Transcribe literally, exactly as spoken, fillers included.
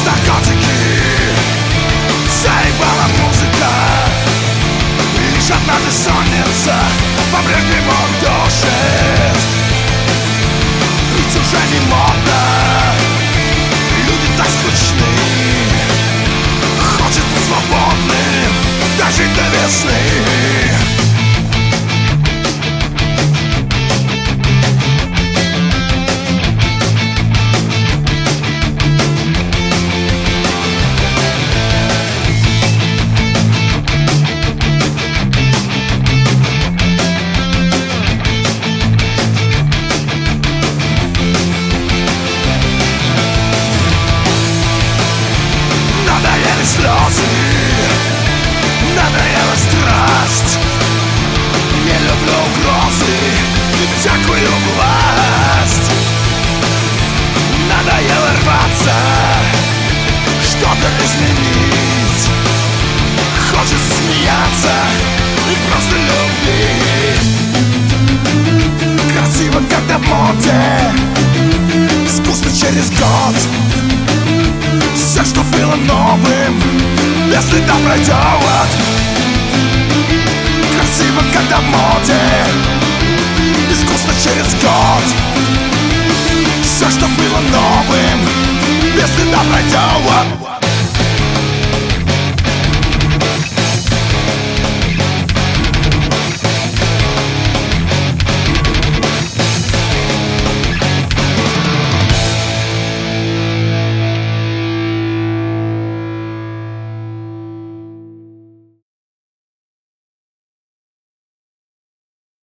Наркотики, заебала музыка, и лишь одна бессонница по-прежнему душит. Ведь уже не модно, люди так скучны. Хочется свободным дожить до весны. Слезы, надоела страсть. Не люблю угрозы и всякую власть. Надоело рваться, что-то изменить. Хочется смеяться и просто любить. Красиво, когда в моде, искусство через год. Все, что было новым, без следа пройдет. Красиво, когда в моде, искусство через год. Все, что было новым, без следа пройдет.